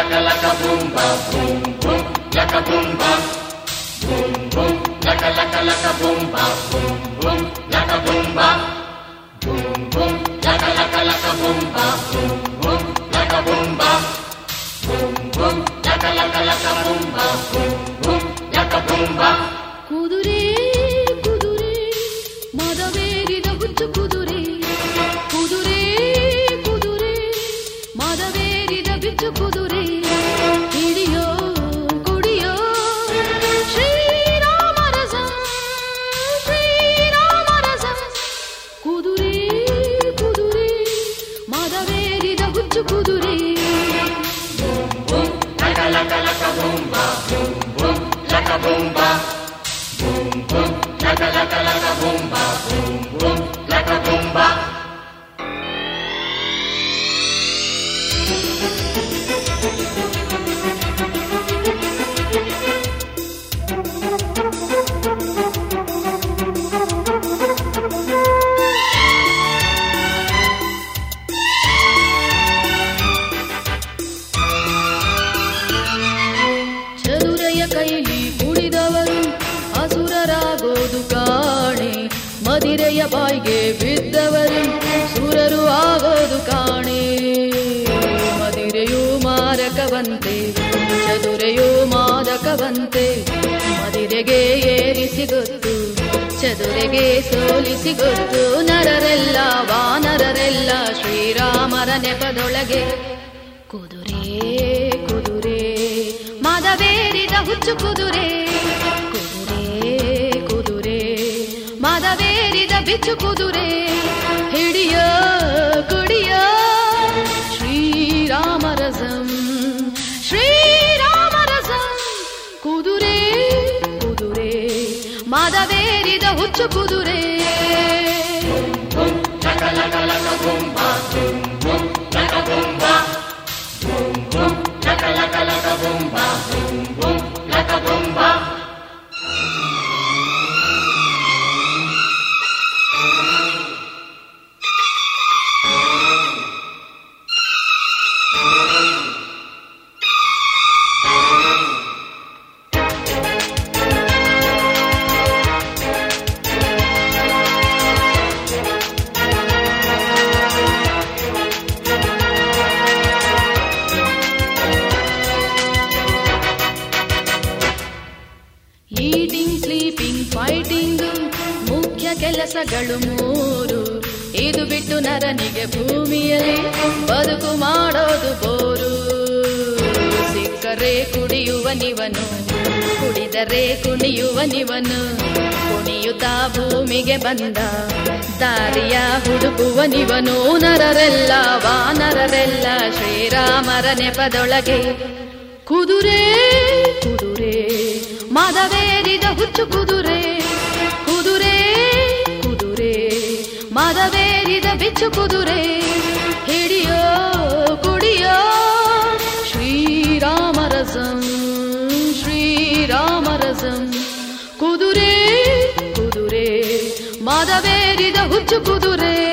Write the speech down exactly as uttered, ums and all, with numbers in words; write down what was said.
laka laka boom ba boom boom laka boom ba boom boom laka laka laka boom ba boom boom laka boom ba boom boom laka laka laka boom ba boom boom laka boom ba boom boom laka laka laka boom ba boom boom laka boom ba. ಕುದುರೆ ಕುದುರೆ ಮದವೇರಿದ ಹುಚ್ಚು ಕುದುರೆ ಕುದುರೆ ಕುದುರೆ ಮದವೇರಿದ ಬಿಚ್ಚು ಕುದುರೆ ಹಿಡಿಯೋ ಕುಡಿಯೋ ಶ್ರೀರಾಮರಸ ಶ್ರೀರಾಮರಸ ಕುದುರೆ ಕುದುರೆ ಮದವೇರಿದ ಹುಚ್ಚು ಕುದುರೆ laka laka laka boom ba boom boom laka boom ba boom boom laka laka laka boom ba boom boom laka boom ba. ಚದುರೆಯ ಕೈಲಿ ಕುಡಿದವರು ಅಸುರರಾಗೋದು ಕಾಣೆ ಮದಿರೆಯ ಬಾಯಿಗೆ ಬಿದ್ದವರು ಸುರರು ಆಗೋದು ಕಾಣೆ ಮದಿರೆಯೂ ಮಾರಕವಂತೆ ಚದುರೆಯೂ ಮಾದಕವಂತೆ ಮದಿರೆಗೆ ಏರಿಸಿ ಗೊತ್ತು ಚದುರೆಗೆ ಸೋಲಿಸಿ ಗೊತ್ತು ನರರೆಲ್ಲ ವಾನರರೆಲ್ಲ ಶ್ರೀರಾಮರ ನೆಪದೊಳಗೆ ಕುದುರೆ ಕುದುರೆ ಮದವೇರಿದ ಹುಚ್ಚು ಕುದುರೆ ಕುದುರೆ ಕುದುರೆ ಮದವೇರಿದ ಬಿಚ್ಚು ಕುದುರೆ ಹಿಡಿಯೋ ಕುಡಿಯೋ ಶ್ರೀರಾಮರಸಂ ಶ್ರೀರಾಮರಸಂ ಕುದುರೆ ಕುದುರೆ ಮದವೇರಿದ ಹುಚ್ಚು ಕುದುರೆ laka laka laka boom ba boom boom laka boom ba boom boom laka laka laka boom ba boom boom laka boom ba. Eating sleeping fighting ಮುಖ್ಯ ಕೆಲಸಗಳು ಮೂರು ಇದು ಬಿಟ್ಟು ನರನಿಗೆ ಭೂಮಿಯಲ್ಲಿ ಬದುಕು ಮಾಡೋದು ಬೋರು ಸಿಕ್ಕರೆ ಕುಡಿಯುವನಿವನು ಕುಡಿದರೆ ಕುಣಿಯುವನಿವನು ಕುಣಿಯುತ್ತಾ ಭೂಮಿಗೆ ಬಂದ ದಾರಿಯ ಹುಡುಕುವನಿವನು ನರರೆಲ್ಲ ವಾನರರೆಲ್ಲ ಶ್ರೀರಾಮರ ನೆಪದೊಳಗೆ ಕುದುರೆ ಕುದುರೆ ಮದವೇರಿದ ಹುಚ್ಚು ಕುದುರೆ ಕುದುರೆ ಕುದುರೆ ಮದವೇರಿದ ಬಿಚ್ಚು ಕುದುರೆ ಹಿಡಿಯೋ ಕುಡಿಯೋ ಶ್ರೀರಾಮರಸಂ ಶ್ರೀರಾಮರಸಂ ಕುದುರೆ ಕುದುರೆ ಮದವೇರಿದ ಹುಚ್ಚು ಕುದುರೆ.